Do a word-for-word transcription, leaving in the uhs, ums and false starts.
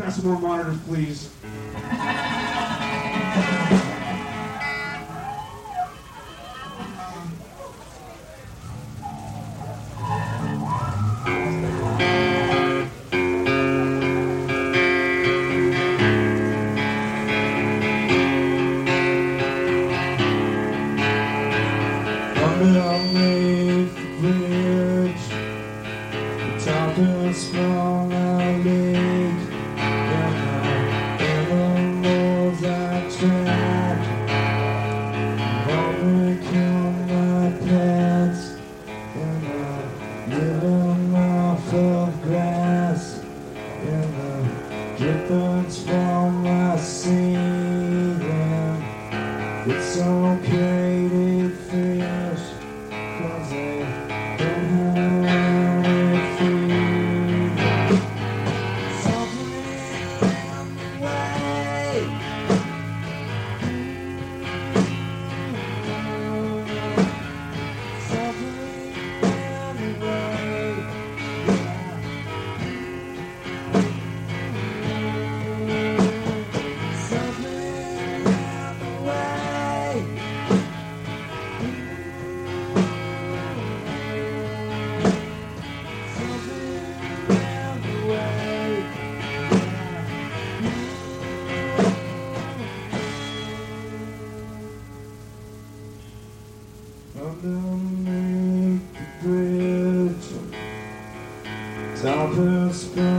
got some more monitors, please. Underneath the bridge, the top is strong and leak, and the animals I track all become my pets, and I living off of grass, and the drippings from my seed, and it's okay to eat fish, 'cause they don't have any food. Something in the way. Something in the way. Something in the way. Underneath the bridge, top is spun.